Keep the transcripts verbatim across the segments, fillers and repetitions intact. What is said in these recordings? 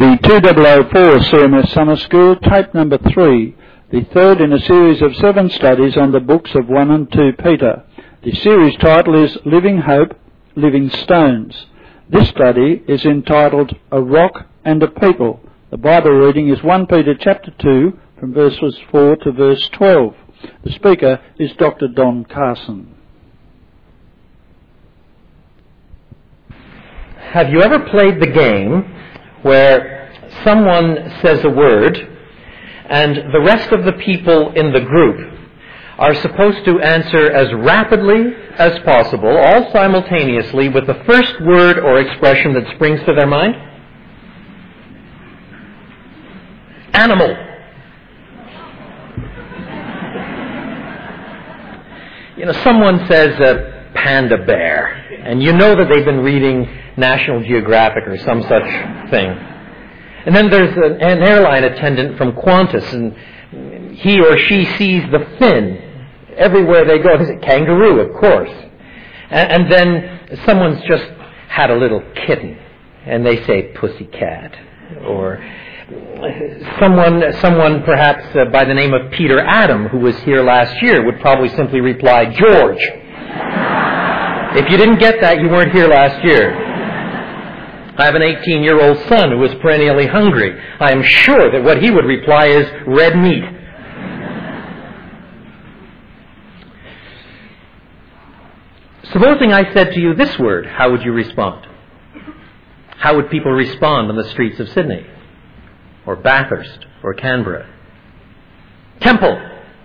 The two thousand four C M S Summer School, tape number three, the third in a series of seven studies on the books of one and two Peter. The series title is Living Hope, Living Stones. This study is entitled A Rock and a People. The Bible reading is First Peter chapter two, from verses four to verse twelve. The speaker is Doctor Don Carson. Have you ever played the game where someone says a word and the rest of the people in the group are supposed to answer as rapidly as possible, all simultaneously, with the first word or expression that springs to their mind? Animal. You know, someone says a panda bear, and you know that they've been reading National Geographic or some such thing. And then there's an, an airline attendant from Qantas, and he or she sees the fin everywhere they go. Is it kangaroo? Of course. And, and then someone's just had a little kitten, and they say pussycat. Or someone, someone perhaps uh, by the name of Peter Adam, who was here last year, would probably simply reply, George. If you didn't get that, you weren't here last year. I have an eighteen-year-old son who is perennially hungry. I am sure that what he would reply is red meat. Supposing I said to you this word, how would you respond? How would people respond on the streets of Sydney? Or Bathurst? Or Canberra? Temple.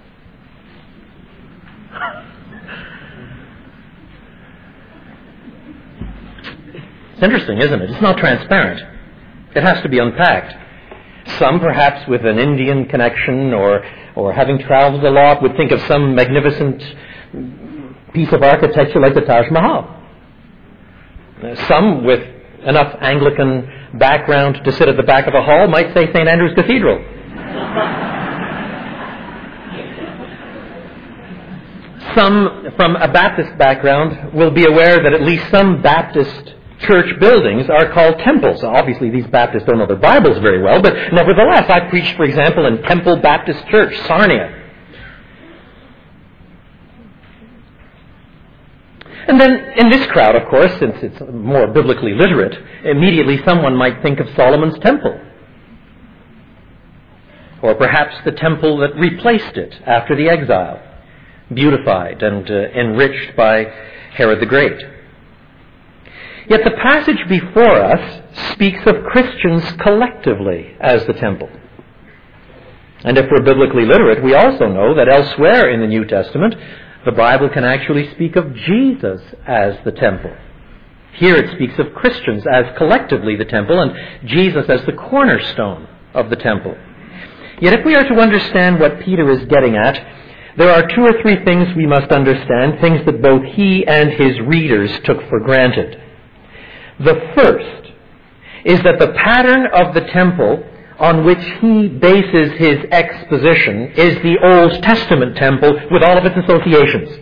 It's interesting, isn't it? It's not transparent. It has to be unpacked. Some, perhaps with an Indian connection or, or having traveled a lot, would think of some magnificent piece of architecture like the Taj Mahal. Some, with enough Anglican background to sit at the back of a hall, might say Saint Andrew's Cathedral. Some, from a Baptist background, will be aware that at least some Baptist church buildings are called temples. Obviously, these Baptists don't know their Bibles very well, but nevertheless, I preached, for example, in Temple Baptist Church, Sarnia. And then, in this crowd, of course, since it's more biblically literate, immediately someone might think of Solomon's temple. Or perhaps the temple that replaced it after the exile, beautified and uh, enriched by Herod the Great. Yet the passage before us speaks of Christians collectively as the temple. And if we're biblically literate, we also know that elsewhere in the New Testament, the Bible can actually speak of Jesus as the temple. Here it speaks of Christians as collectively the temple and Jesus as the cornerstone of the temple. Yet if we are to understand what Peter is getting at, there are two or three things we must understand, things that both he and his readers took for granted. The first is that the pattern of the temple on which he bases his exposition is the Old Testament temple with all of its associations.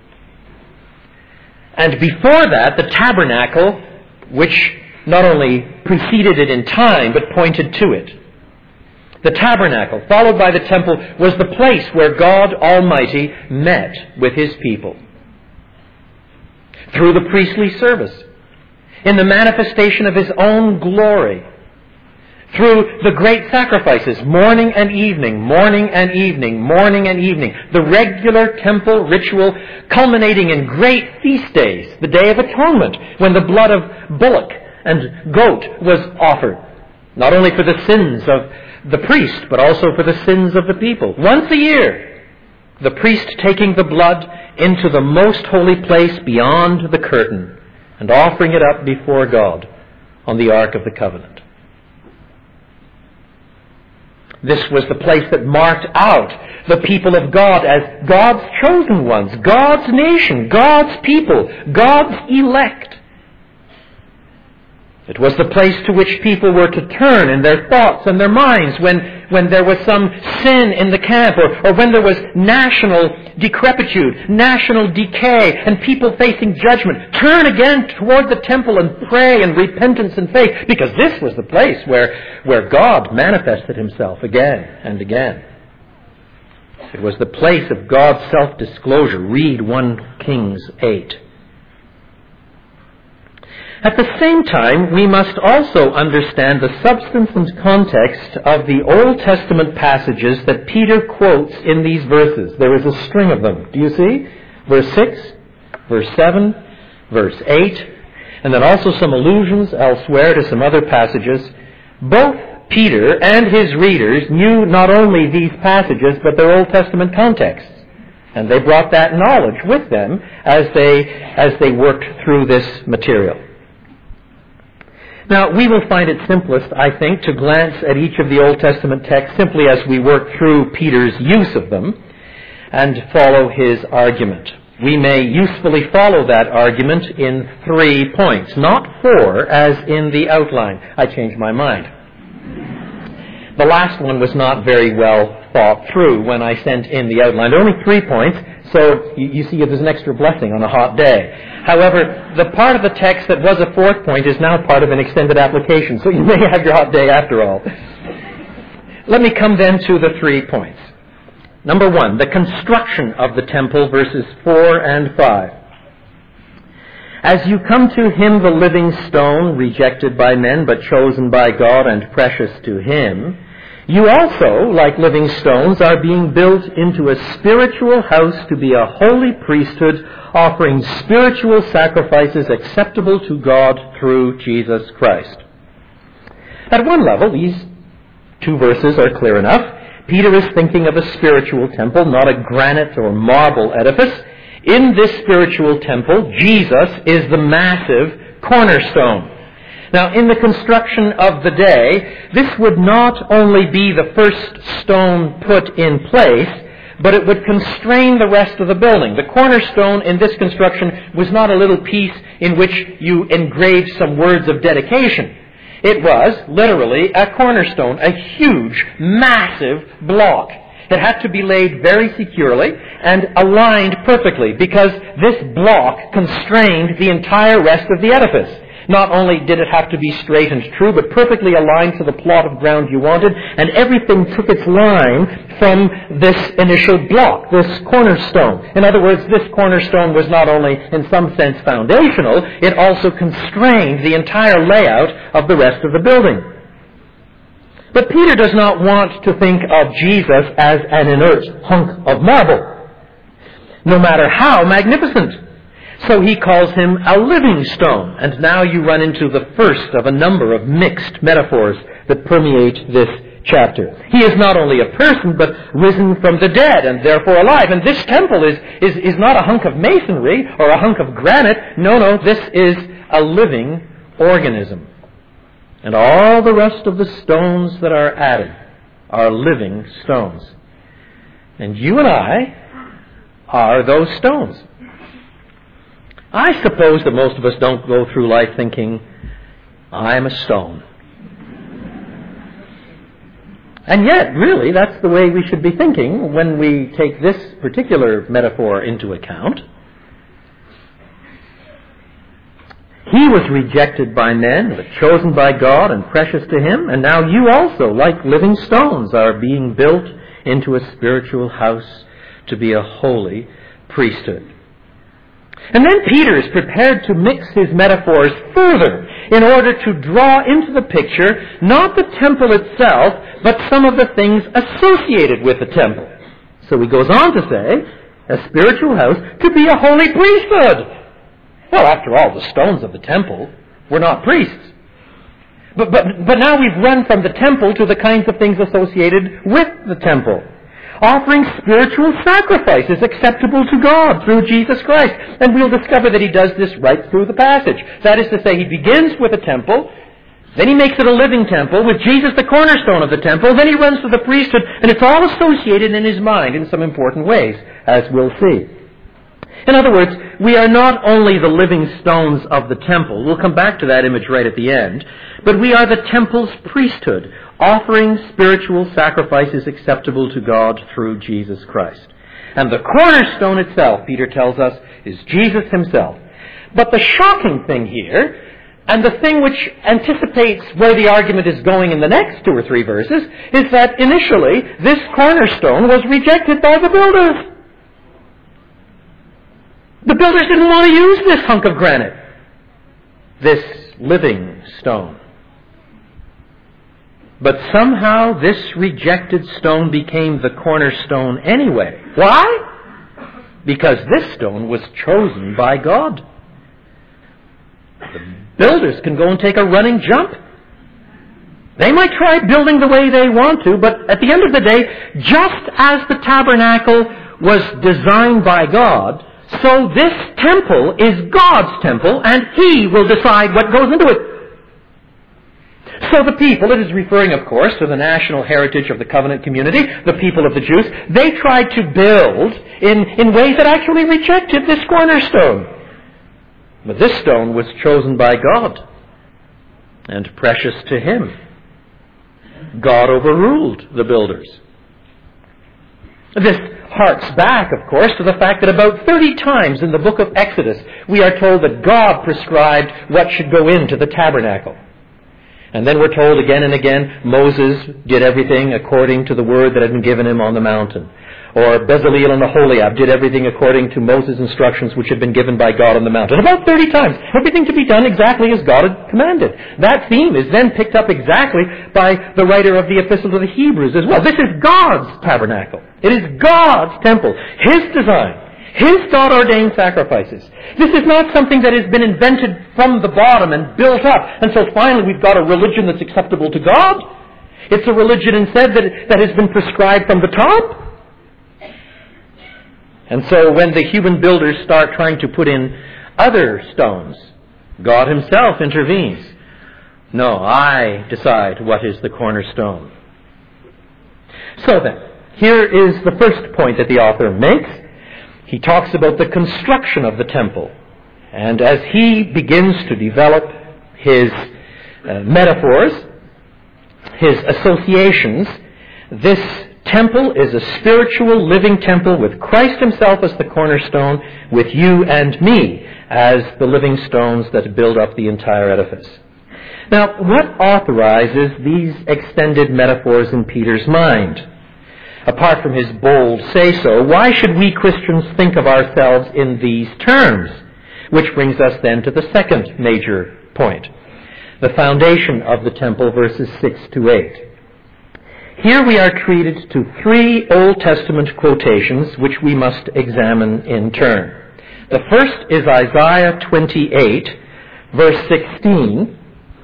And before that, the tabernacle, which not only preceded it in time, but pointed to it. The tabernacle, followed by the temple, was the place where God Almighty met with his people. Through the priestly service, in the manifestation of his own glory, through the great sacrifices, morning and evening, morning and evening, morning and evening, the regular temple ritual culminating in great feast days, the Day of Atonement, when the blood of bullock and goat was offered, not only for the sins of the priest, but also for the sins of the people. Once a year, the priest taking the blood into the most holy place beyond the curtain, and offering it up before God on the Ark of the Covenant. This was the place that marked out the people of God as God's chosen ones, God's nation, God's people, God's elect. It was the place to which people were to turn in their thoughts and their minds when, when there was some sin in the camp, or, or when there was national decrepitude, national decay, and people facing judgment. Turn again toward the temple and pray in repentance and faith, because this was the place where, where God manifested himself again and again. It was the place of God's self-disclosure. Read First Kings eight. At the same time, we must also understand the substance and context of the Old Testament passages that Peter quotes in these verses. There is a string of them. Do you see? Verse six, verse seven, verse eight, and then also some allusions elsewhere to some other passages. Both Peter and his readers knew not only these passages, but their Old Testament contexts. And they brought that knowledge with them as they, as they worked through this material. Now, we will find it simplest, I think, to glance at each of the Old Testament texts simply as we work through Peter's use of them and follow his argument. We may usefully follow that argument in three points, not four, as in the outline. I changed my mind. The last one was not very well thought through when I sent in the outline. Only three points, so you, you see there's an extra blessing on a hot day. However, the part of the text that was a fourth point is now part of an extended application, so you may have your hot day after all. Let me come then to the three points. Number one, the construction of the temple, verses four and five. As you come to him, the living stone, rejected by men, but chosen by God and precious to him, you also, like living stones, are being built into a spiritual house to be a holy priesthood, offering spiritual sacrifices acceptable to God through Jesus Christ. At one level, these two verses are clear enough. Peter is thinking of a spiritual temple, not a granite or marble edifice. In this spiritual temple, Jesus is the massive cornerstone. Now, in the construction of the day, this would not only be the first stone put in place, but it would constrain the rest of the building. The cornerstone in this construction was not a little piece in which you engraved some words of dedication. It was literally a cornerstone, a huge, massive block. It had to be laid very securely and aligned perfectly, because this block constrained the entire rest of the edifice. Not only did it have to be straight and true, but perfectly aligned to the plot of ground you wanted, and everything took its line from this initial block, this cornerstone. In other words, this cornerstone was not only in some sense foundational, it also constrained the entire layout of the rest of the building. But Peter does not want to think of Jesus as an inert hunk of marble, no matter how magnificent. So he calls him a living stone. And now you run into the first of a number of mixed metaphors that permeate this chapter. He is not only a person, but risen from the dead and therefore alive. And this temple is, is, is not a hunk of masonry or a hunk of granite. No, no, this is a living organism. And all the rest of the stones that are added are living stones. And you and I are those stones. I suppose that most of us don't go through life thinking, I'm a stone. And yet, really, that's the way we should be thinking when we take this particular metaphor into account. He was rejected by men, but chosen by God and precious to him, and now you also, like living stones, are being built into a spiritual house to be a holy priesthood. And then Peter is prepared to mix his metaphors further in order to draw into the picture not the temple itself, but some of the things associated with the temple. So he goes on to say, a spiritual house to be a holy priesthood. Well, after all, the stones of the temple were not priests. But, but, but now we've run from the temple to the kinds of things associated with the temple. Offering spiritual sacrifices acceptable to God through Jesus Christ. And we'll discover that he does this right through the passage. That is to say, he begins with a temple, then he makes it a living temple with Jesus the cornerstone of the temple, then he runs to the priesthood, and it's all associated in his mind in some important ways, as we'll see. In other words, we are not only the living stones of the temple, we'll come back to that image right at the end, but we are the temple's priesthood, offering spiritual sacrifices acceptable to God through Jesus Christ. And the cornerstone itself, Peter tells us, is Jesus himself. But the shocking thing here, and the thing which anticipates where the argument is going in the next two or three verses, is that initially this cornerstone was rejected by the builders. The builders didn't want to use this hunk of granite, this living stone. But somehow this rejected stone became the cornerstone anyway. Why? Because this stone was chosen by God. The builders can go and take a running jump. They might try building the way they want to, but at the end of the day, just as the tabernacle was designed by God, so this temple is God's temple, and He will decide what goes into it. So the people, it is referring, of course, to the national heritage of the covenant community, the people of the Jews, they tried to build in, in ways that actually rejected this cornerstone. But this stone was chosen by God and precious to Him. God overruled the builders. This harks back, of course, to the fact that about thirty times in the book of Exodus we are told that God prescribed what should go into the tabernacle. And then we're told again and again Moses did everything according to the word that had been given him on the mountain. Or Bezaleel and Aholiab did everything according to Moses' instructions which had been given by God on the mountain. About thirty times. Everything to be done exactly as God had commanded. That theme is then picked up exactly by the writer of the Epistle to the Hebrews as well. This is God's tabernacle. It is God's temple. His design. His God-ordained sacrifices. This is not something that has been invented from the bottom and built up. And so finally we've got a religion that's acceptable to God. It's a religion instead that, that has been prescribed from the top. And so when the human builders start trying to put in other stones, God Himself intervenes. No, I decide what is the cornerstone. So then, here is the first point that the author makes. He talks about the construction of the temple. And as he begins to develop his uh, metaphors, his associations, this temple is a spiritual living temple with Christ Himself as the cornerstone, with you and me as the living stones that build up the entire edifice. Now, what authorizes these extended metaphors in Peter's mind? Apart from his bold say-so, why should we Christians think of ourselves in these terms? Which brings us then to the second major point, the foundation of the temple, verses six to eight. Here we are treated to three Old Testament quotations which we must examine in turn. The first is Isaiah twenty-eight, verse sixteen,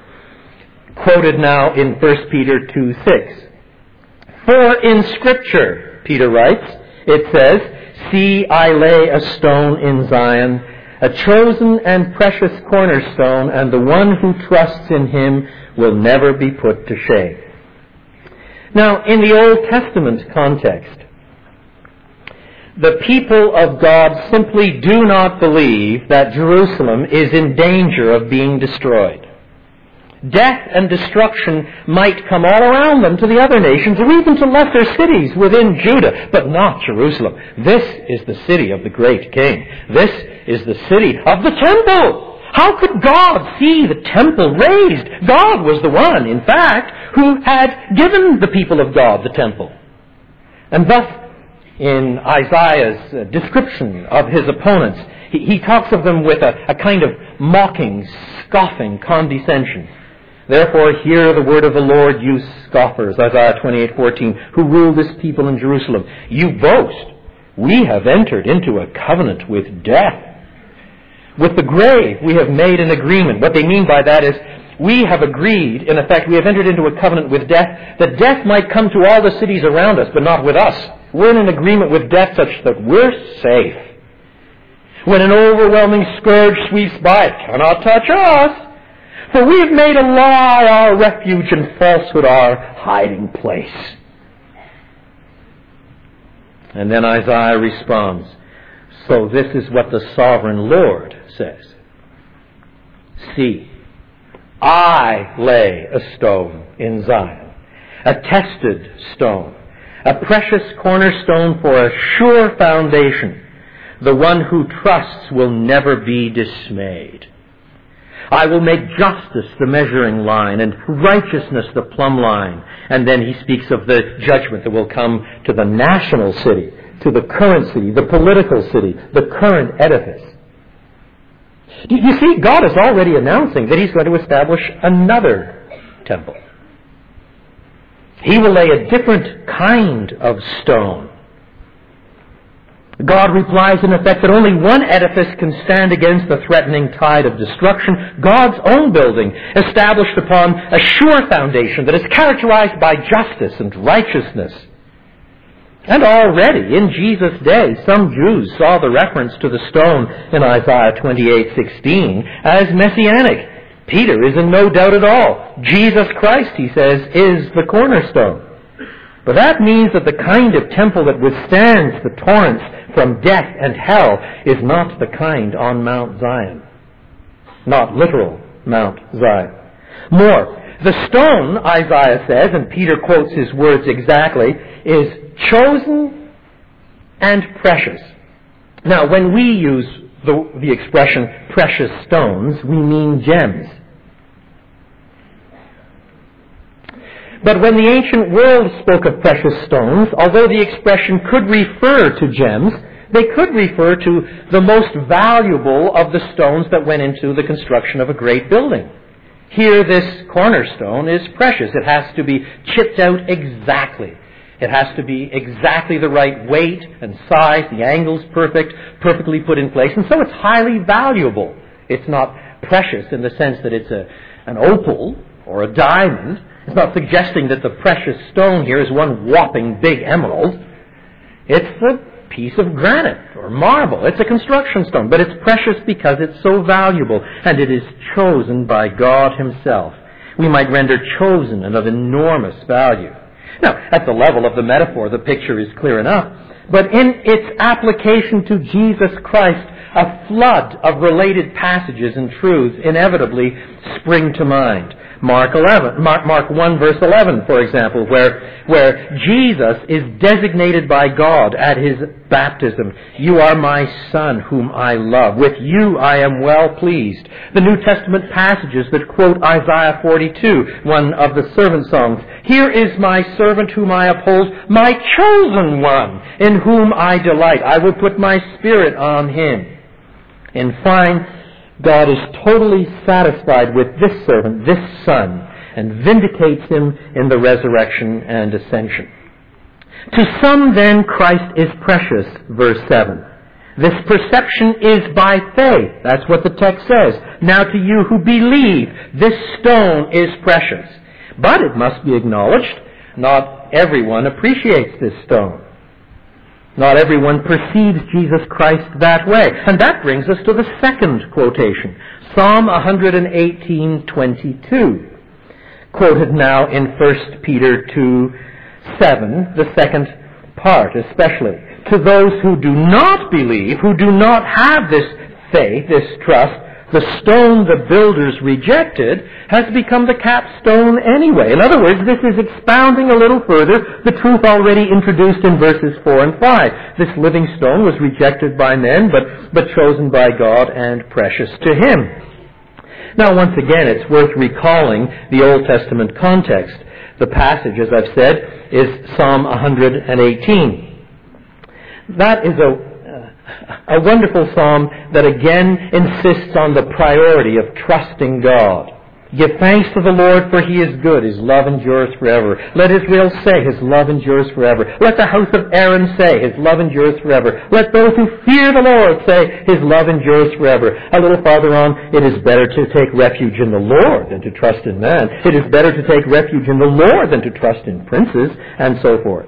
quoted now in First Peter two six. For in Scripture, Peter writes, it says, See, I lay a stone in Zion, a chosen and precious cornerstone, and the one who trusts in Him will never be put to shame. Now, in the Old Testament context, the people of God simply do not believe that Jerusalem is in danger of being destroyed. Death and destruction might come all around them to the other nations or even to lesser cities within Judah, but not Jerusalem. This is the city of the great King. This is the city of the temple. How could God see the temple razed? God was the one, in fact, who had given the people of God the temple. And thus, in Isaiah's uh, description of his opponents, he, he talks of them with a, a kind of mocking, scoffing condescension. Therefore, hear the word of the Lord, you scoffers, Isaiah twenty-eight fourteen, who rule this people in Jerusalem. You boast, we have entered into a covenant with death. With the grave, we have made an agreement. What they mean by that is, we have agreed, in effect, we have entered into a covenant with death, that death might come to all the cities around us, but not with us. We're in an agreement with death such that we're safe. When an overwhelming scourge sweeps by, it cannot touch us. For we have made a lie our refuge and falsehood our hiding place. And then Isaiah responds, So this is what the sovereign Lord says. See, I lay a stone in Zion, a tested stone, a precious cornerstone for a sure foundation. The one who trusts will never be dismayed. I will make justice the measuring line and righteousness the plumb line. And then he speaks of the judgment that will come to the national city, to the current city, the political city, the current edifice. You see, God is already announcing that he's going to establish another temple. He will lay a different kind of stone. God replies in effect that only one edifice can stand against the threatening tide of destruction, God's own building, established upon a sure foundation that is characterized by justice and righteousness. And already in Jesus' day, some Jews saw the reference to the stone in Isaiah twenty-eight sixteen as messianic. Peter is in no doubt at all. Jesus Christ, he says, is the cornerstone. But that means that the kind of temple that withstands the torrents from death and hell is not the kind on Mount Zion. Not literal Mount Zion. More, the stone, Isaiah says, and Peter quotes his words exactly, is chosen and precious. Now, when we use the, the expression precious stones, we mean gems. But when the ancient world spoke of precious stones, although the expression could refer to gems, they could refer to the most valuable of the stones that went into the construction of a great building. Here, this cornerstone is precious. It has to be chipped out exactly. It has to be exactly the right weight and size, the angle's perfect, perfectly put in place, and so it's highly valuable. It's not precious in the sense that it's a, an opal or a diamond. It's not suggesting that the precious stone here is one whopping big emerald. It's a piece of granite or marble. It's a construction stone, but it's precious because it's so valuable, and it is chosen by God himself. We might render chosen and of enormous value. Now, at the level of the metaphor, the picture is clear enough, but in its application to Jesus Christ, a flood of related passages and truths inevitably spring to mind. Mark eleven, Mark, Mark one verse eleven, for example, where, where Jesus is designated by God at his baptism. You are my Son whom I love. With you I am well pleased. The New Testament passages that quote Isaiah forty-two, one of the servant songs. Here is my servant whom I uphold, my chosen one in whom I delight. I will put my spirit on him. In fine, God is totally satisfied with this servant, this Son, and vindicates him in the resurrection and ascension. To some, then, Christ is precious, verse seven. This perception is by faith. That's what the text says. Now to you who believe, this stone is precious. But it must be acknowledged, not everyone appreciates this stone. Not everyone perceives Jesus Christ that way. And that brings us to the second quotation, Psalm one eighteen twenty-two, quoted now in First Peter two seven, the second part especially. To those who do not believe, who do not have this faith, this trust, the stone the builders rejected has become the capstone anyway. In other words, this is expounding a little further the truth already introduced in verses four and five. This living stone was rejected by men, but, but chosen by God and precious to him. Now, once again, it's worth recalling the Old Testament context. The passage, as I've said, is Psalm one eighteen. That is a A wonderful psalm that again insists on the priority of trusting God. Give thanks to the Lord, for he is good. His love endures forever. Let Israel say, his love endures forever. Let the house of Aaron say, his love endures forever. Let those who fear the Lord say, his love endures forever. A little farther on, it is better to take refuge in the Lord than to trust in man. It is better to take refuge in the Lord than to trust in princes, and so forth.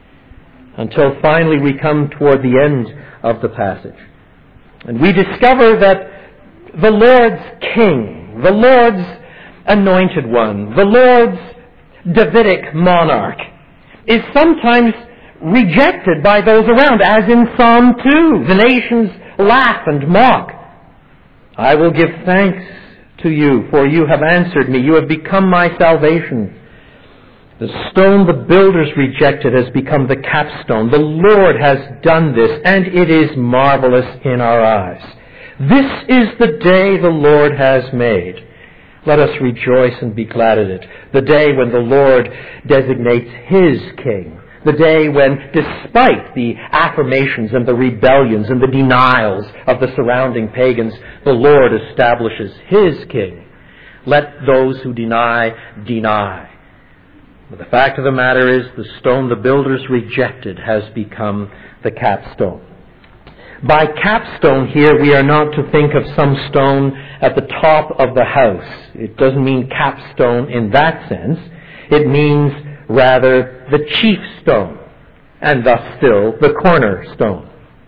Until finally we come toward the end of the passage. And we discover that the Lord's king, the Lord's anointed one, the Lord's Davidic monarch, is sometimes rejected by those around, as in Psalm two. The nations laugh and mock. I will give thanks to you, for you have answered me. You have become my salvation. The stone the builders rejected has become the capstone. The Lord has done this, and it is marvelous in our eyes. This is the day the Lord has made. Let us rejoice and be glad in it. The day when the Lord designates His king. The day when, despite the affirmations and the rebellions and the denials of the surrounding pagans, the Lord establishes His king. Let those who deny, deny. But the fact of the matter is, the stone the builders rejected has become the capstone. By capstone here, we are not to think of some stone at the top of the house. It doesn't mean capstone in that sense. It means, rather, the chief stone, and thus still the cornerstone.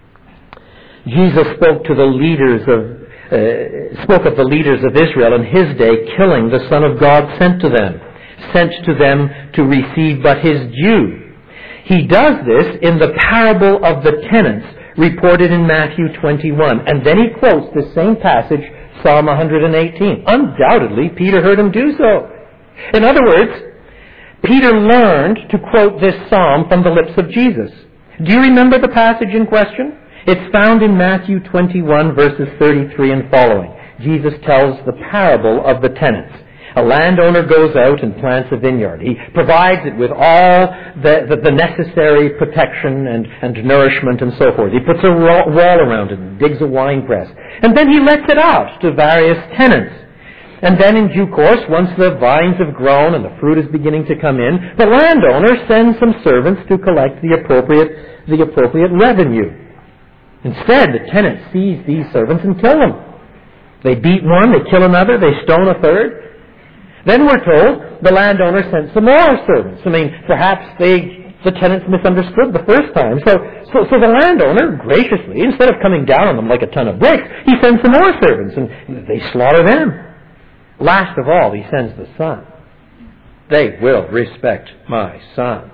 Jesus spoke to the leaders of, uh, spoke of the leaders of Israel in His day, killing the Son of God sent to them. Sent to them to receive but His due. He does this in the parable of the tenants reported in Matthew twenty-one. And then he quotes the same passage, Psalm one hundred eighteen. Undoubtedly, Peter heard him do so. In other words, Peter learned to quote this psalm from the lips of Jesus. Do you remember the passage in question? It's found in Matthew twenty-one, verses thirty-three and following. Jesus tells the parable of the tenants. A landowner goes out and plants a vineyard. He provides it with all the, the, the necessary protection and, and nourishment and so forth. He puts a wall around it and digs a wine press. And then he lets it out to various tenants. And then in due course, once the vines have grown and the fruit is beginning to come in, the landowner sends some servants to collect the appropriate, the appropriate revenue. Instead, the tenant seize these servants and kill them. They beat one, they kill another, they stone a third. Then we're told the landowner sent some more servants. I mean, perhaps they, the tenants misunderstood the first time. So, so, so the landowner, graciously, instead of coming down on them like a ton of bricks, he sends some more servants, and they slaughter them. Last of all, he sends the son. They will respect my son.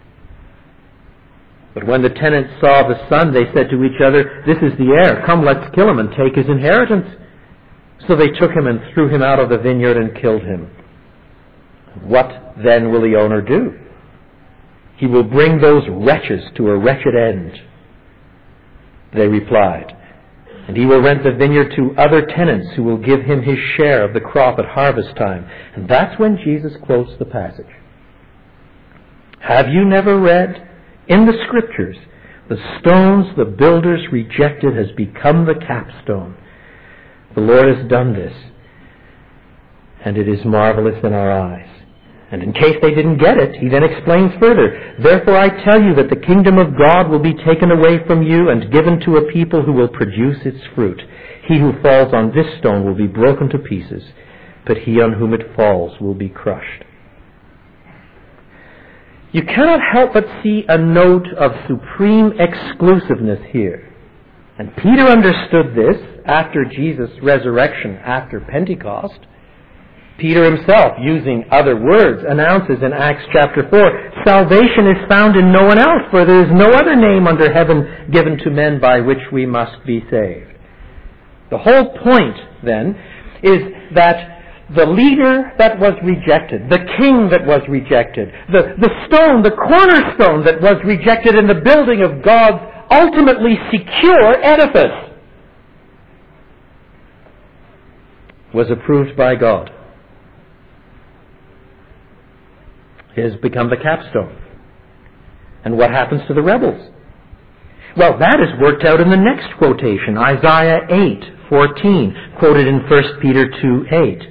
But when the tenants saw the son, they said to each other, this is the heir. Come, let's kill him and take his inheritance. So they took him and threw him out of the vineyard and killed him. What then will the owner do? He will bring those wretches to a wretched end. They replied, and he will rent the vineyard to other tenants who will give him his share of the crop at harvest time. And that's when Jesus quotes the passage. Have you never read in the Scriptures, the stones the builders rejected has become the capstone? The Lord has done this, and it is marvelous in our eyes. And in case they didn't get it, he then explains further, therefore I tell you that the kingdom of God will be taken away from you and given to a people who will produce its fruit. He who falls on this stone will be broken to pieces, but he on whom it falls will be crushed. You cannot help but see a note of supreme exclusiveness here. And Peter understood this after Jesus' resurrection after Pentecost. Peter himself, using other words, announces in Acts chapter four, salvation is found in no one else, for there is no other name under heaven given to men by which we must be saved. The whole point, then, is that the leader that was rejected, the king that was rejected, the, the stone, the cornerstone that was rejected in the building of God's ultimately secure edifice, was approved by God. It has become the capstone. And what happens to the rebels? Well, that is worked out in the next quotation, Isaiah eight fourteen, quoted in First Peter two eight.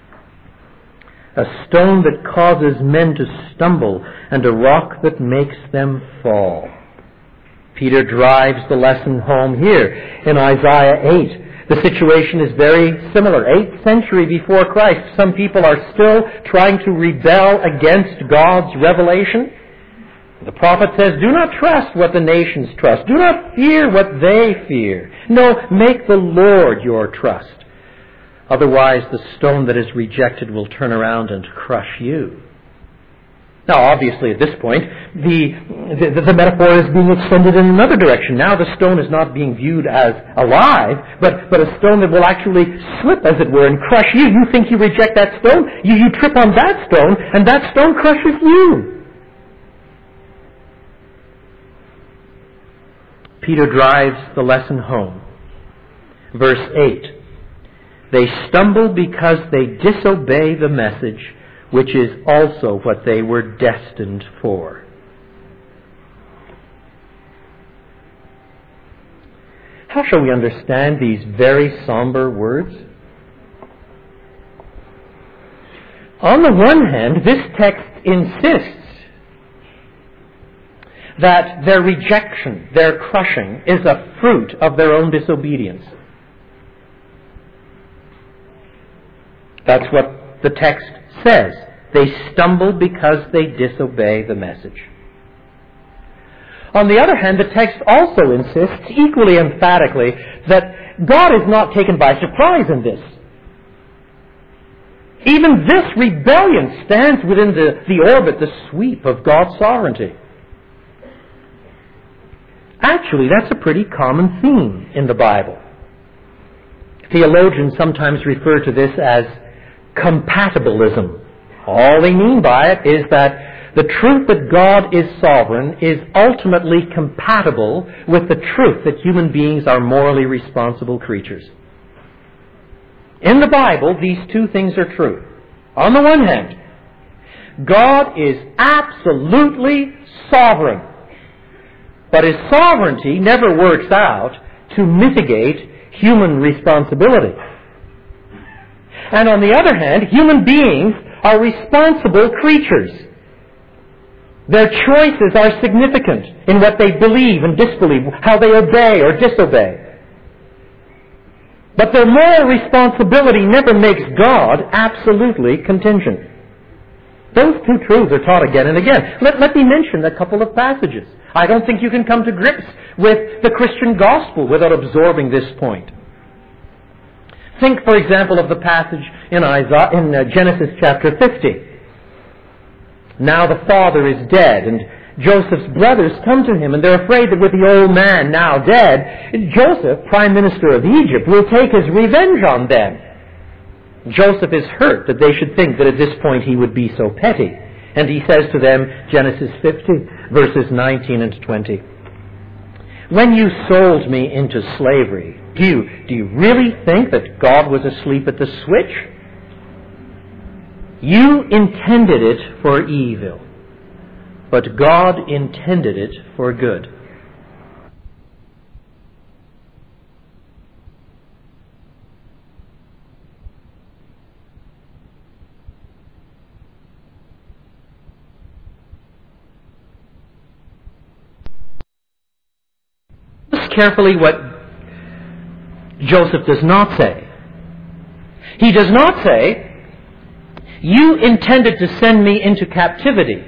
A stone that causes men to stumble, and a rock that makes them fall. Peter drives the lesson home here in Isaiah eight. The situation is very similar. Eighth century before Christ, some people are still trying to rebel against God's revelation. The prophet says, do not trust what the nations trust. Do not fear what they fear. No, make the Lord your trust. Otherwise, the stone that is rejected will turn around and crush you. Now, obviously, at this point, the, the, the metaphor is being extended in another direction. Now the stone is not being viewed as alive, but, but a stone that will actually slip, as it were, and crush you. You think you reject that stone, you, you trip on that stone, and that stone crushes you. Peter drives the lesson home. Verse eight. They stumble because they disobey the message, which is also what they were destined for. How shall we understand these very somber words? On the one hand, this text insists that their rejection, their crushing, is a fruit of their own disobedience. That's what the text says. They stumble because they disobey the message. On the other hand, the text also insists equally emphatically that God is not taken by surprise in this. Even this rebellion stands within the, the orbit, the sweep of God's sovereignty. Actually, that's a pretty common theme in the Bible. Theologians sometimes refer to this as compatibilism. All they mean by it is that the truth that God is sovereign is ultimately compatible with the truth that human beings are morally responsible creatures. In the Bible, these two things are true. On the one hand, God is absolutely sovereign, but His sovereignty never works out to mitigate human responsibility. And on the other hand, human beings are responsible creatures. Their choices are significant in what they believe and disbelieve, how they obey or disobey. But their moral responsibility never makes God absolutely contingent. Those two truths are taught again and again. Let, let me mention a couple of passages. I don't think you can come to grips with the Christian gospel without absorbing this point. Think, for example, of the passage in, Isaiah, in uh, Genesis chapter fifty. Now the father is dead, and Joseph's brothers come to him, and they're afraid that with the old man now dead, Joseph, prime minister of Egypt, will take his revenge on them. Joseph is hurt that they should think that at this point he would be so petty. And he says to them, Genesis fifty, verses nineteen and twenty, "When you sold me into slavery, do you, do you really think that God was asleep at the switch? You intended it for evil, but God intended it for good." Listen carefully what Joseph does not say. He does not say, "You intended to send me into captivity,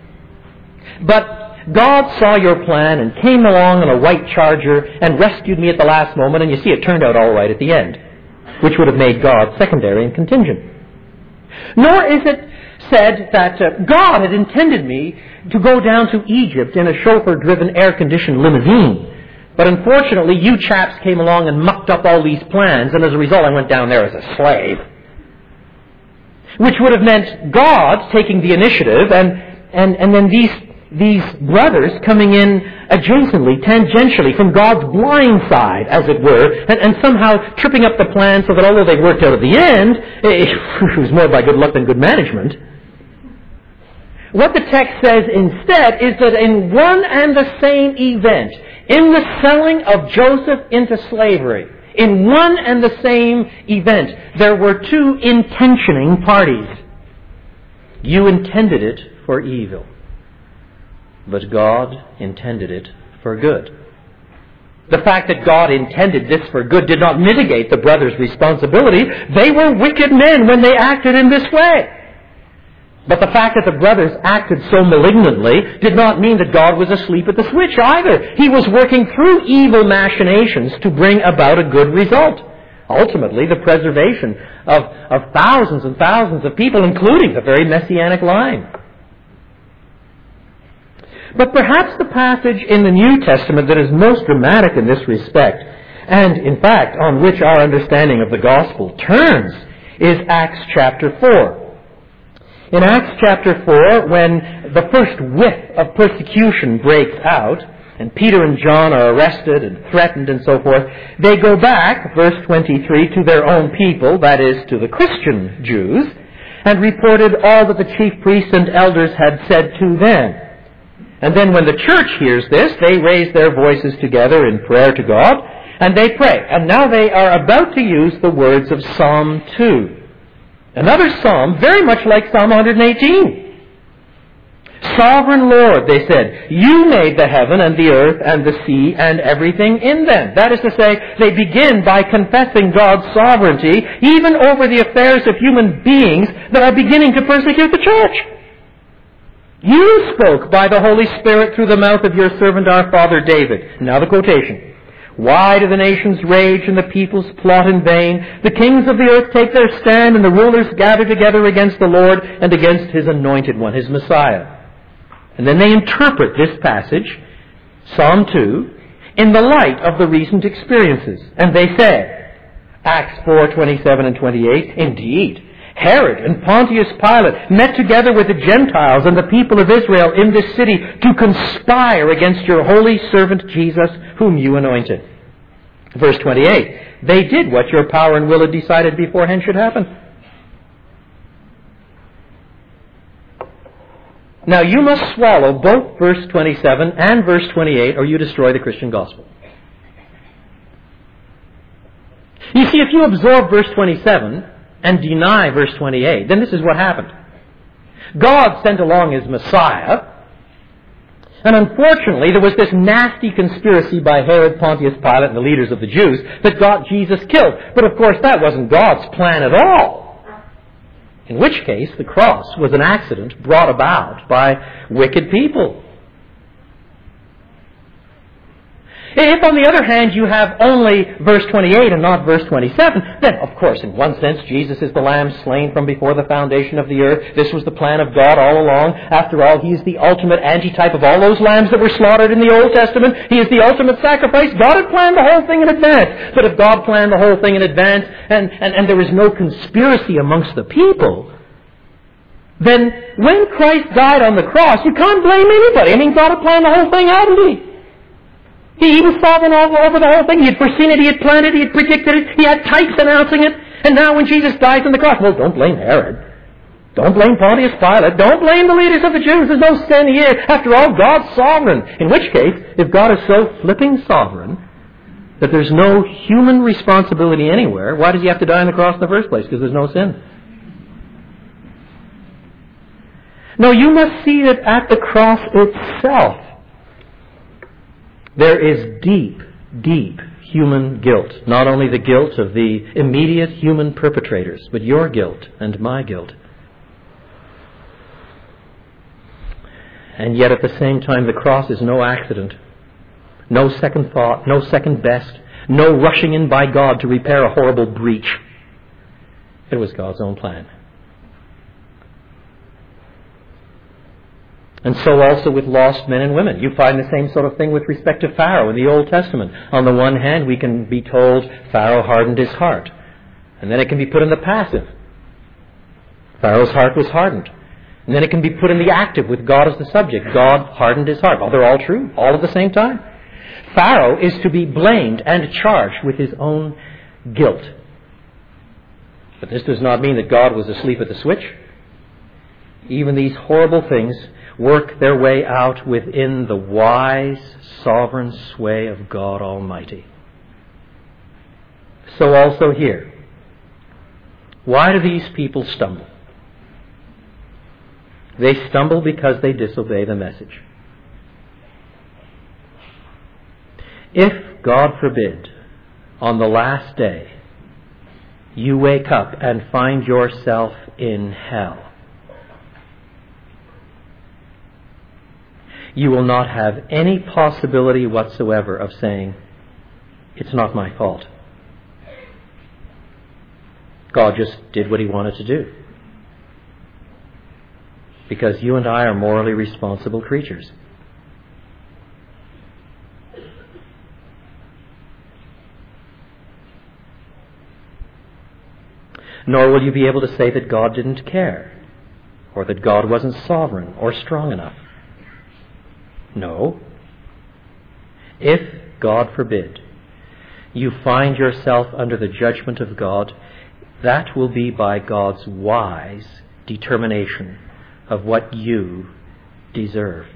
but God saw your plan and came along in a white charger and rescued me at the last moment, and you see it turned out all right at the end," which would have made God secondary and contingent. Nor is it said that uh, God had intended me to go down to Egypt in a chauffeur-driven, air-conditioned limousine, but unfortunately you chaps came along and mucked up all these plans, and as a result I went down there as a slave. Which would have meant God taking the initiative and, and, and then these, these brothers coming in adjacently, tangentially, from God's blind side, as it were, and, and somehow tripping up the plan so that although they worked out at the end, it was more by good luck than good management. What the text says instead is that in one and the same event, in the selling of Joseph into slavery, in one and the same event, there were two intentioning parties. You intended it for evil, but God intended it for good. The fact that God intended this for good did not mitigate the brothers' responsibility. They were wicked men when they acted in this way. But the fact that the brothers acted so malignantly did not mean that God was asleep at the switch either. He was working through evil machinations to bring about a good result. Ultimately, the preservation of, of thousands and thousands of people, including the very messianic line. But perhaps the passage in the New Testament that is most dramatic in this respect, and in fact on which our understanding of the gospel turns, is Acts chapter four. In Acts chapter four, when the first whiff of persecution breaks out, and Peter and John are arrested and threatened and so forth, they go back, verse twenty-three, to their own people, that is, to the Christian Jews, and reported all that the chief priests and elders had said to them. And then when the church hears this, they raise their voices together in prayer to God, and they pray. And now they are about to use the words of Psalm two. Another psalm very much like Psalm one eighteen. Sovereign Lord, they said, you made the heaven and the earth and the sea and everything in them. That is to say, they begin by confessing God's sovereignty even over the affairs of human beings that are beginning to persecute the church. You spoke by the Holy Spirit through the mouth of your servant our father David. Now the quotation. Why do the nations rage and the peoples plot in vain? The kings of the earth take their stand and the rulers gather together against the Lord and against His anointed one, His Messiah. And then they interpret this passage, Psalm two, in the light of the recent experiences. And they say, Acts four, twenty-seven and twenty-eight, indeed, Herod and Pontius Pilate met together with the Gentiles and the people of Israel in this city to conspire against your holy servant Jesus, whom you anointed. Verse twenty-eight, they did what your power and will had decided beforehand should happen. Now you must swallow both verse twenty-seven and verse twenty-eight or you destroy the Christian gospel. You see, if you absorb verse twenty-seven and deny verse twenty-eight, then this is what happened. God sent along His Messiah, and unfortunately there was this nasty conspiracy by Herod, Pontius Pilate, and the leaders of the Jews that got Jesus killed. But of course that wasn't God's plan at all. In which case, the cross was an accident brought about by wicked people. If, on the other hand, you have only verse twenty-eight and not verse twenty-seven, then, of course, in one sense, Jesus is the Lamb slain from before the foundation of the earth. This was the plan of God all along. After all, He is the ultimate antitype of all those lambs that were slaughtered in the Old Testament. He is the ultimate sacrifice. God had planned the whole thing in advance. But if God planned the whole thing in advance, and, and, and there was no conspiracy amongst the people, then when Christ died on the cross, you can't blame anybody. I mean, God had planned the whole thing, hadn't He? He, he was sovereign all over the whole thing. He had foreseen it, He had planned it, He had predicted it, He had types announcing it. And now when Jesus dies on the cross, well, don't blame Herod. Don't blame Pontius Pilate. Don't blame the leaders of the Jews. There's no sin here. After all, God's sovereign. In which case, if God is so flipping sovereign that there's no human responsibility anywhere, why does He have to die on the cross in the first place? Because there's no sin. No, you must see that at the cross itself, there is deep, deep human guilt. Not only the guilt of the immediate human perpetrators, but your guilt and my guilt. And yet at the same time, the cross is no accident. No second thought, no second best, no rushing in by God to repair a horrible breach. It was God's own plan. And so also with lost men and women. You find the same sort of thing with respect to Pharaoh in the Old Testament. On the one hand, we can be told Pharaoh hardened his heart. And then it can be put in the passive. Pharaoh's heart was hardened. And then it can be put in the active with God as the subject. God hardened his heart. Well, they're all true, all at the same time. Pharaoh is to be blamed and charged with his own guilt. But this does not mean that God was asleep at the switch. Even these horrible things work their way out within the wise, sovereign sway of God Almighty. So also here. Why do these people stumble? They stumble because they disobey the message. If, God forbid, on the last day, you wake up and find yourself in hell, you will not have any possibility whatsoever of saying, it's not my fault. God just did what He wanted to do. Because you and I are morally responsible creatures. Nor will you be able to say that God didn't care, or that God wasn't sovereign or strong enough. No. If, God forbid, you find yourself under the judgment of God, that will be by God's wise determination of what you deserve.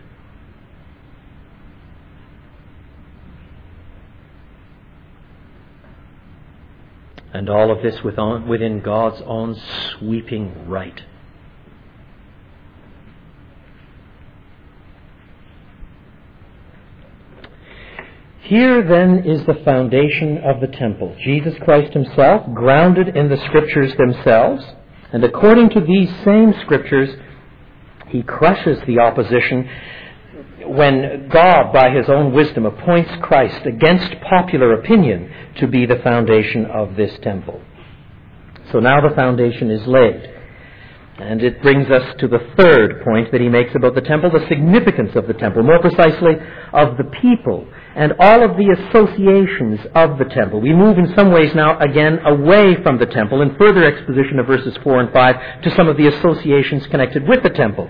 And all of this within God's own sweeping right. Here then is the foundation of the temple. Jesus Christ himself, grounded in the Scriptures themselves, and according to these same Scriptures, he crushes the opposition when God, by his own wisdom, appoints Christ against popular opinion to be the foundation of this temple. So now the foundation is laid. And it brings us to the third point that he makes about the temple, the significance of the temple, more precisely of the people and all of the associations of the temple. We move in some ways now again away from the temple in further exposition of verses four and five to some of the associations connected with the temple.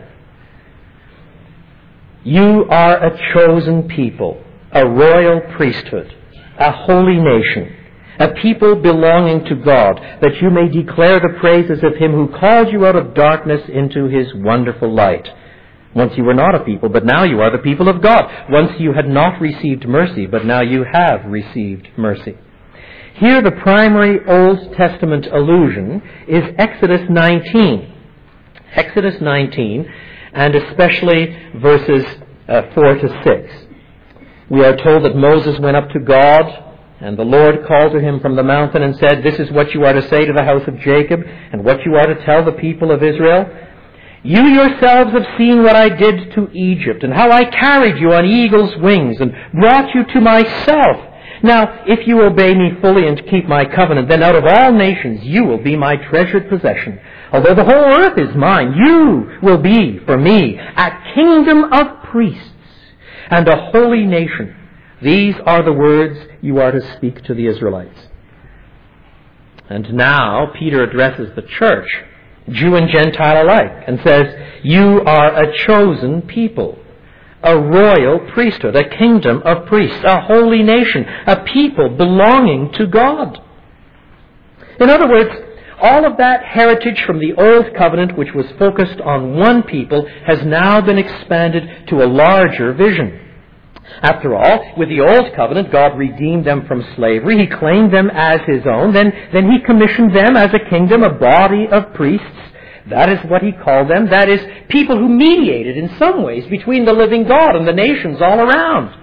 You are a chosen people, a royal priesthood, a holy nation, a people belonging to God, that you may declare the praises of him who called you out of darkness into his wonderful light. Once you were not a people, but now you are the people of God. Once you had not received mercy, but now you have received mercy. Here the primary Old Testament allusion is Exodus nineteen. Exodus nineteen, and especially verses uh, four to six. We are told that Moses went up to God, and the Lord called to him from the mountain and said, "This is what you are to say to the house of Jacob, and what you are to tell the people of Israel. You yourselves have seen what I did to Egypt, and how I carried you on eagle's wings, and brought you to myself. Now, if you obey me fully and keep my covenant, then out of all nations you will be my treasured possession. Although the whole earth is mine, you will be, for me, a kingdom of priests and a holy nation. These are the words you are to speak to the Israelites." And now Peter addresses the church, Jew and Gentile alike, and says, "You are a chosen people, a royal priesthood, a kingdom of priests, a holy nation, a people belonging to God." In other words, all of that heritage from the Old Covenant, which was focused on one people, has now been expanded to a larger vision. After all, with the Old Covenant, God redeemed them from slavery. He claimed them as his own. Then, then he commissioned them as a kingdom, a body of priests. That is what he called them. That is, people who mediated in some ways between the living God and the nations all around.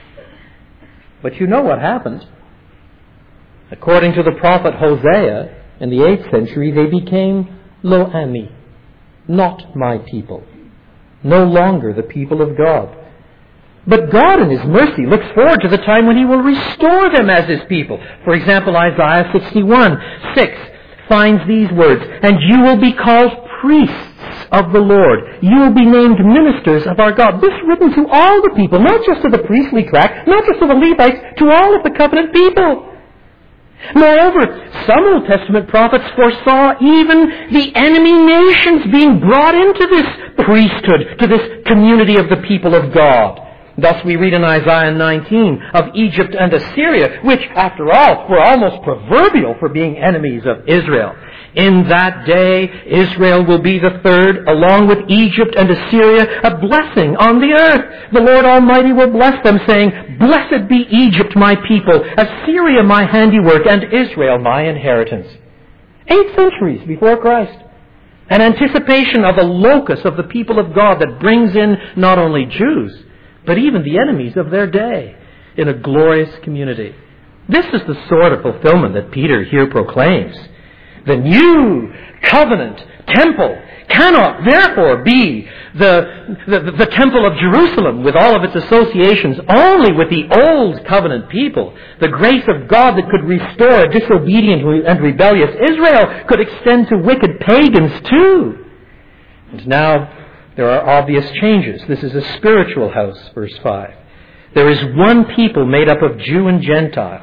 But you know what happened. According to the prophet Hosea, in the eighth century, they became Lo Ami, not my people, no longer the people of God. But God in his mercy looks forward to the time when he will restore them as his people. For example, Isaiah sixty-one, six finds these words, "And you will be called priests of the Lord. You will be named ministers of our God." This written to all the people, not just to the priestly tract, not just to the Levites, to all of the covenant people. Moreover, some Old Testament prophets foresaw even the enemy nations being brought into this priesthood, to this community of the people of God. Thus we read in Isaiah nineteen of Egypt and Assyria, which, after all, were almost proverbial for being enemies of Israel. "In that day, Israel will be the third, along with Egypt and Assyria, a blessing on the earth. The Lord Almighty will bless them, saying, 'Blessed be Egypt, my people, Assyria, my handiwork, and Israel, my inheritance.'" Eight centuries before Christ. An anticipation of a locus of the people of God that brings in not only Jews, but even the enemies of their day in a glorious community. This is the sort of fulfillment that Peter here proclaims. The new covenant temple cannot therefore be the, the, the temple of Jerusalem with all of its associations only with the old covenant people. The grace of God that could restore a disobedient and rebellious Israel could extend to wicked pagans too. And now there are obvious changes. This is a spiritual house, verse five. There is one people made up of Jew and Gentile.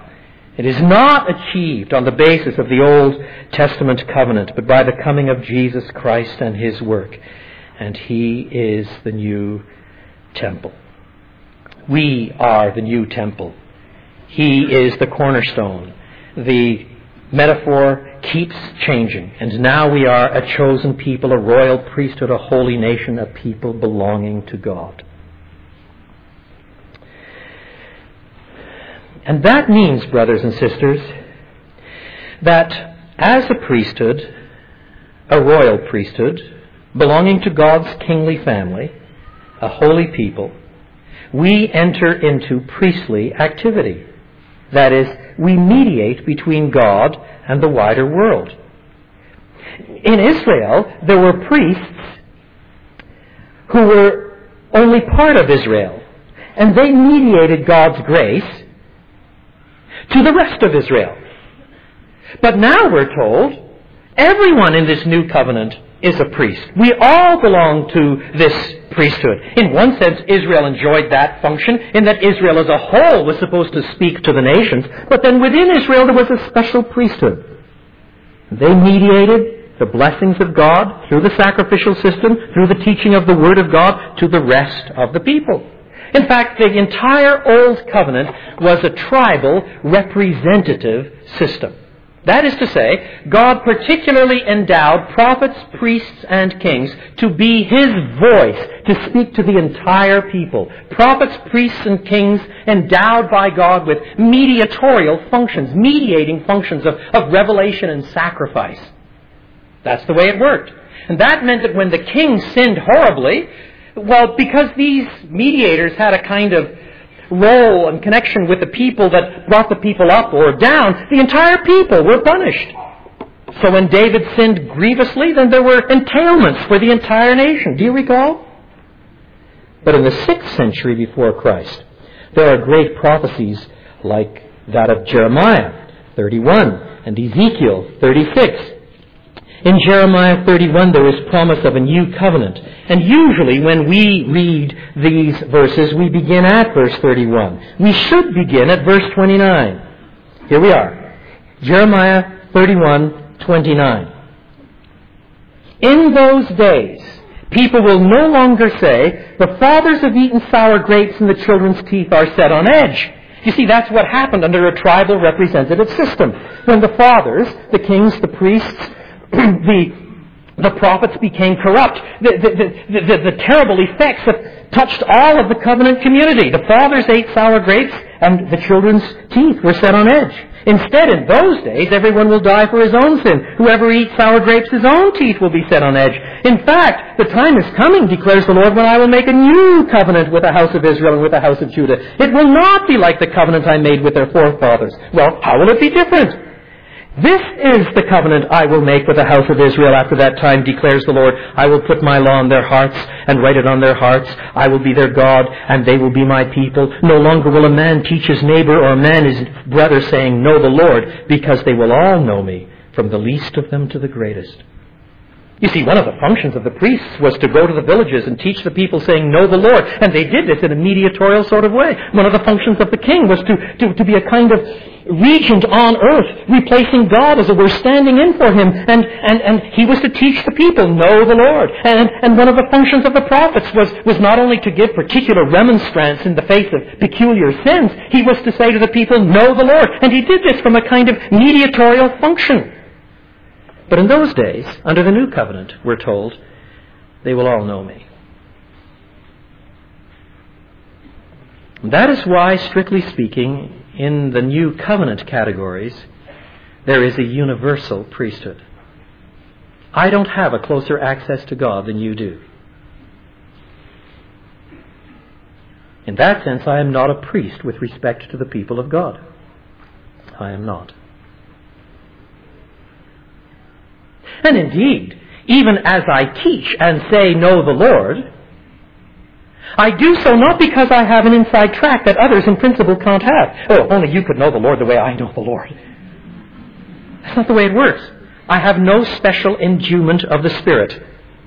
It is not achieved on the basis of the Old Testament covenant, but by the coming of Jesus Christ and His work. And He is the new temple. We are the new temple. He is the cornerstone. The metaphor keeps changing. And now we are a chosen people, a royal priesthood, a holy nation, a people belonging to God. And that means, brothers and sisters, that as a priesthood, a royal priesthood, belonging to God's kingly family, a holy people, we enter into priestly activity. That is, we mediate between God and the wider world. In Israel, there were priests who were only part of Israel, and they mediated God's grace to the rest of Israel. But now we're told everyone in this new covenant is a priest. We all belong to this priesthood. In one sense, Israel enjoyed that function, in that Israel as a whole was supposed to speak to the nations, but then within Israel there was a special priesthood. They mediated the blessings of God through the sacrificial system, through the teaching of the Word of God to the rest of the people. In fact, the entire Old Covenant was a tribal representative system. That is to say, God particularly endowed prophets, priests, and kings to be His voice to speak to the entire people. Prophets, priests, and kings endowed by God with mediatorial functions, mediating functions of, of revelation and sacrifice. That's the way it worked. And that meant that when the king sinned horribly, well, because these mediators had a kind of role and connection with the people that brought the people up or down, the entire people were punished. So when David sinned grievously, then there were entailments for the entire nation. Do you recall? But in the sixth century before Christ, there are great prophecies like that of Jeremiah thirty-one and Ezekiel thirty-six. In Jeremiah thirty-one, there is promise of a new covenant. And usually when we read these verses, we begin at verse thirty-one. We should begin at verse twenty-nine. Here we are. Jeremiah thirty-one, twenty-nine. In those days, people will no longer say, the fathers have eaten sour grapes and the children's teeth are set on edge. You see, that's what happened under a tribal representative system. When the fathers, the kings, the priests, the, the prophets became corrupt. The, the, the, the, the terrible effects that touched all of the covenant community. The fathers ate sour grapes and the children's teeth were set on edge. Instead, in those days, everyone will die for his own sin. Whoever eats sour grapes, his own teeth will be set on edge. In fact, the time is coming, declares the Lord, when I will make a new covenant with the house of Israel and with the house of Judah. It will not be like the covenant I made with their forefathers. Well, how will it be different? This is the covenant I will make with the house of Israel after that time, declares the Lord. I will put my law in their hearts and write it on their hearts. I will be their God, and they will be my people. No longer will a man teach his neighbor or a man his brother, saying, know the Lord, because they will all know me, from the least of them to the greatest. You see, one of the functions of the priests was to go to the villages and teach the people, saying, know the Lord. And they did this in a mediatorial sort of way. One of the functions of the king was to, to, to be a kind of regent on earth, replacing God, as it were, standing in for him. And, and, and he was to teach the people, know the Lord. And, and one of the functions of the prophets was, was not only to give particular remonstrance in the face of peculiar sins, he was to say to the people, know the Lord. And he did this from a kind of mediatorial function. But in those days, under the new covenant, we're told, they will all know me. That is why, strictly speaking, in the new covenant categories, there is a universal priesthood. I don't have a closer access to God than you do. In that sense, I am not a priest with respect to the people of God. I am not. And indeed, even as I teach and say, know the Lord, I do so not because I have an inside track that others in principle can't have. Oh, if only you could know the Lord the way I know the Lord. That's not the way it works. I have no special endowment of the Spirit.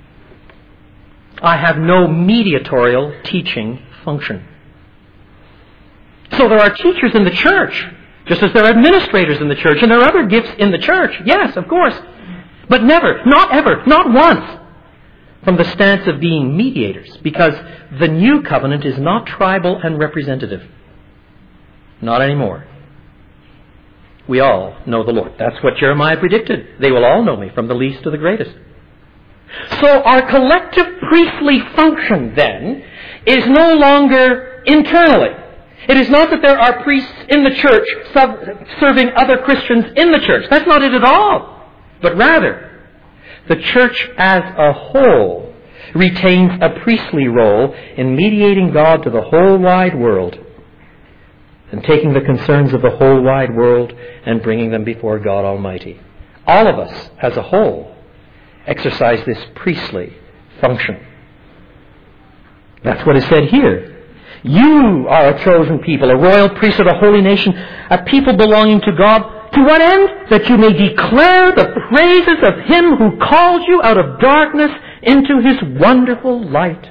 I have no mediatorial teaching function. So there are teachers in the church Just as there are administrators in the church and there are other gifts in the church. Yes, of course. But never, not ever, not once from the stance of being mediators, because the new covenant is not tribal and representative. Not anymore. We all know the Lord. That's what Jeremiah predicted. They will all know me, from the least to the greatest. So our collective priestly function, then, is no longer internally. It is not that there are priests in the church serving other Christians in the church. That's not it at all. But rather, the church as a whole retains a priestly role in mediating God to the whole wide world and taking the concerns of the whole wide world and bringing them before God Almighty. All of us as a whole exercise this priestly function. That's what is said here. You are a chosen people, a royal priesthood, a holy nation, a people belonging to God. To what end? That you may declare the praises of Him who called you out of darkness into His wonderful light.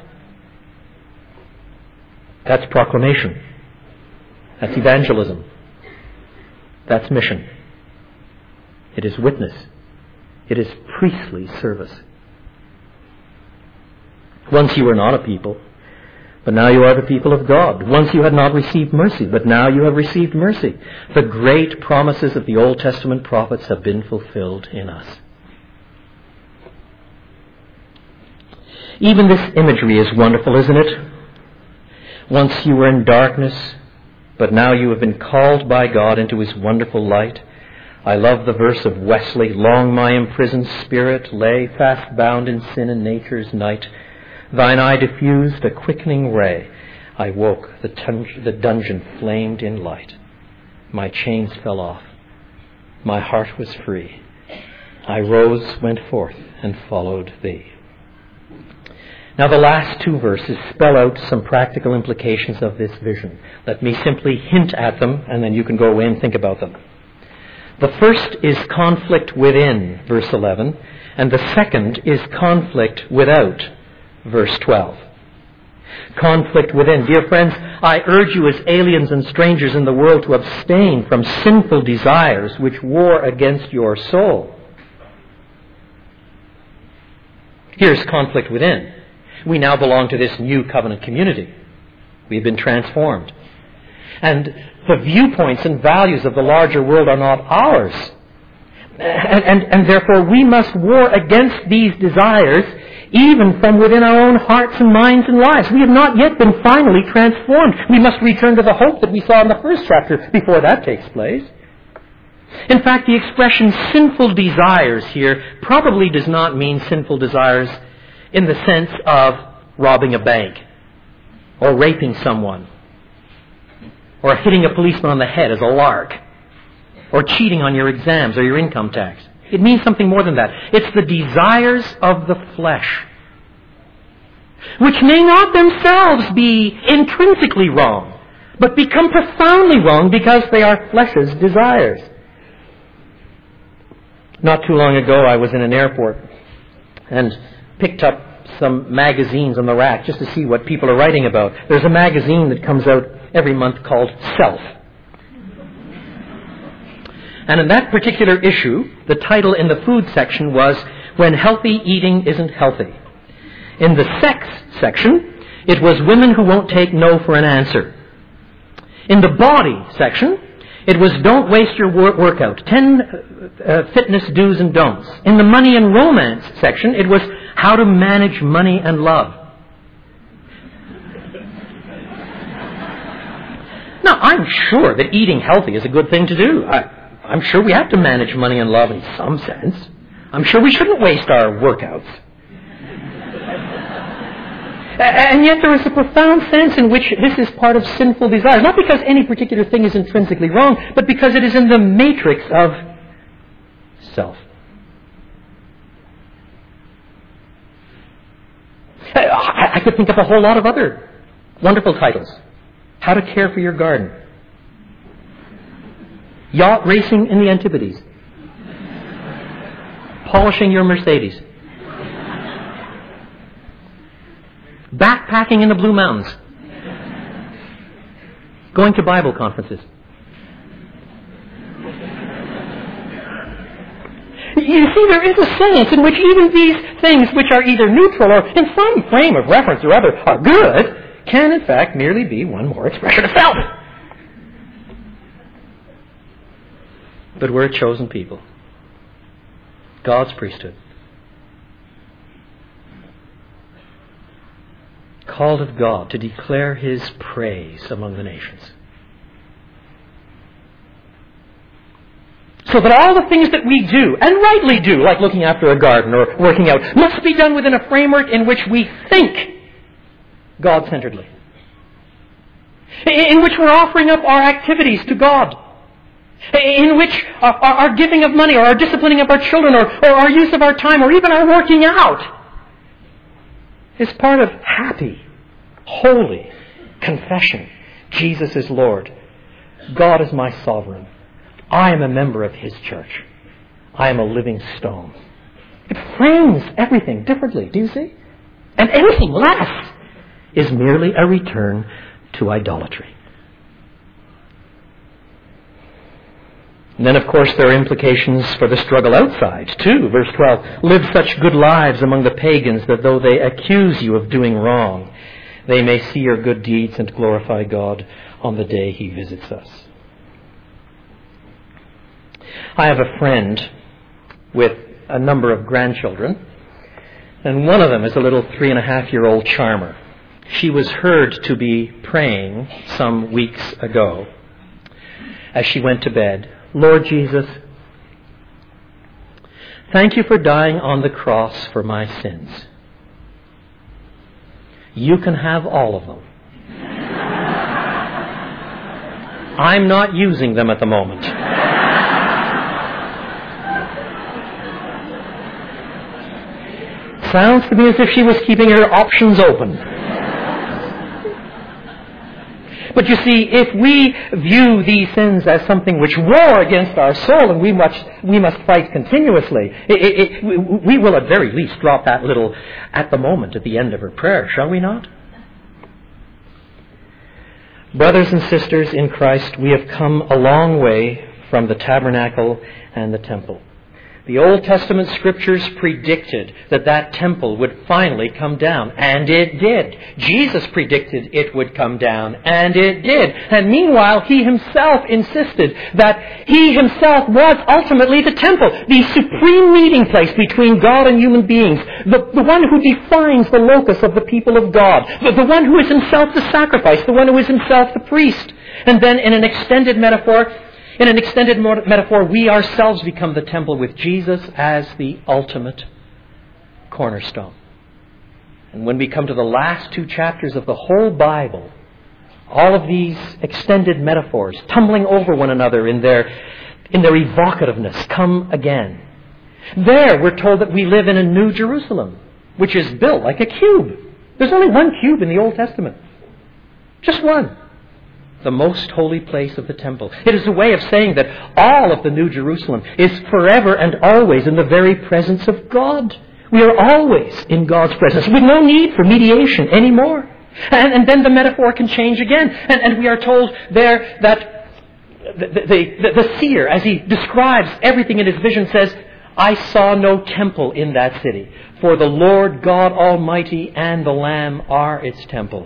That's proclamation. That's evangelism. That's mission. It is witness. It is priestly service. Once you were not a people, but now you are the people of God. Once you had not received mercy, but now you have received mercy. The great promises of the Old Testament prophets have been fulfilled in us. Even this imagery is wonderful, isn't it? Once you were in darkness, but now you have been called by God into His wonderful light. I love the verse of Wesley, long my imprisoned spirit lay fast bound in sin and nature's night. Thine eye diffused a quickening ray. I woke, the, tun- the dungeon flamed in light. My chains fell off. My heart was free. I rose, went forth, and followed Thee. Now the last two verses spell out some practical implications of this vision. Let me simply hint at them, and then you can go away and think about them. The first is conflict within, verse eleven, and the second is conflict without, verse twelve. Conflict within. Dear friends, I urge you as aliens and strangers in the world to abstain from sinful desires which war against your soul. Here's conflict within. We now belong to this new covenant community. We've been transformed. And the viewpoints and values of the larger world are not ours. And, and, and therefore we must war against these desires even from within our own hearts and minds and lives. We have not yet been finally transformed. We must return to the hope that we saw in the first chapter before that takes place. In fact, the expression sinful desires here probably does not mean sinful desires in the sense of robbing a bank or raping someone or hitting a policeman on the head as a lark or cheating on your exams or your income tax. It means something more than that. It's the desires of the flesh, which may not themselves be intrinsically wrong, but become profoundly wrong because they are flesh's desires. Not too long ago, I was in an airport and picked up some magazines on the rack just to see what people are writing about. There's a magazine that comes out every month called Self. And in that particular issue, the title in the food section was, When Healthy Eating Isn't Healthy. In the sex section, it was Women Who Won't Take No for an Answer. In the body section, it was Don't Waste Your wor- Workout, ten uh, fitness do's and don'ts. In the money and romance section, it was How to Manage Money and Love. Now, I'm sure that eating healthy is a good thing to do. I, I'm sure we have to manage money and love in some sense. I'm sure we shouldn't waste our workouts. And yet there is a profound sense in which this is part of sinful desire. Not because any particular thing is intrinsically wrong, but because it is in the matrix of self. I, I could think of a whole lot of other wonderful titles. How to Care for Your Garden. Yacht Racing in the Antipodes. Polishing Your Mercedes. Backpacking in the Blue Mountains. Going to Bible conferences. You see, there is a sense in which even these things which are either neutral or in some frame of reference or other are good, can in fact merely be one more expression of self. But we're a chosen people. God's priesthood. Called of God to declare His praise among the nations. So that all the things that we do, and rightly do, like looking after a garden or working out, must be done within a framework in which we think God-centeredly. In which we're offering up our activities to God. In which our, our giving of money or our disciplining of our children or, or our use of our time or even our working out is part of happy, holy confession. Jesus is Lord. God is my sovereign. I am a member of His church. I am a living stone. It frames everything differently, do you see? And anything less is merely a return to idolatry. And then, of course, there are implications for the struggle outside, too. Verse twelve, live such good lives among the pagans that though they accuse you of doing wrong, they may see your good deeds and glorify God on the day He visits us. I have a friend with a number of grandchildren, and one of them is a little three and a half year old charmer. She was heard to be praying some weeks ago as she went to bed, Lord Jesus, thank you for dying on the cross for my sins. You can have all of them. I'm not using them at the moment. Sounds to me as if she was keeping her options open. But you see, if we view these sins as something which war against our soul and we must, we must fight continuously, it, it, it, we will at very least drop that little at the moment at the end of her prayer, shall we not? Brothers and sisters in Christ, we have come a long way from the tabernacle and the temple. The Old Testament Scriptures predicted that that temple would finally come down, and it did. Jesus predicted it would come down, and it did. And meanwhile, He Himself insisted that He Himself was ultimately the temple, the supreme meeting place between God and human beings, the, the one who defines the locus of the people of God, the, the one who is Himself the sacrifice, the one who is Himself the priest. And then in an extended metaphor, In an extended metaphor, we ourselves become the temple with Jesus as the ultimate cornerstone. And when we come to the last two chapters of the whole Bible, all of these extended metaphors, tumbling over one another in their, in their evocativeness, come again. There we're told that we live in a new Jerusalem, which is built like a cube. There's only one cube in the Old Testament. Just one. The most holy place of the temple. It is a way of saying that all of the New Jerusalem is forever and always in the very presence of God. We are always in God's presence with no need for mediation anymore. And, and then the metaphor can change again. And, and we are told there that the, the, the, the seer, as he describes everything in his vision, says, I saw no temple in that city, for the Lord God Almighty and the Lamb are its temple.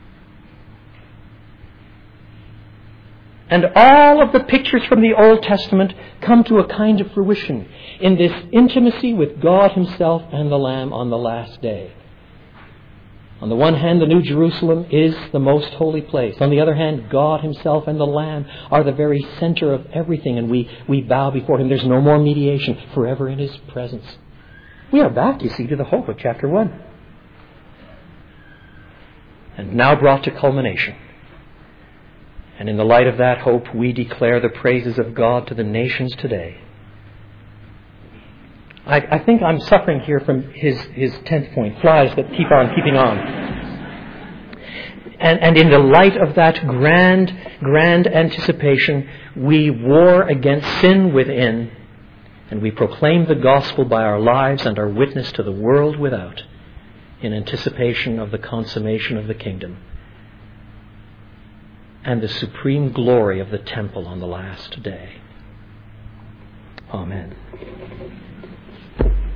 And all of the pictures from the Old Testament come to a kind of fruition in this intimacy with God Himself and the Lamb on the last day. On the one hand, the New Jerusalem is the most holy place. On the other hand, God Himself and the Lamb are the very center of everything, and we, we bow before Him. There's no more mediation, forever in His presence. We are back, you see, to the hope of chapter one. And now brought to culmination. And in the light of that hope, we declare the praises of God to the nations today. I, I think I'm suffering here from his, his tenth point, flies that keep on keeping on. And, and in the light of that grand, grand anticipation, we war against sin within, and we proclaim the gospel by our lives and our witness to the world without, in anticipation of the consummation of the kingdom and the supreme glory of the temple on the last day. Amen.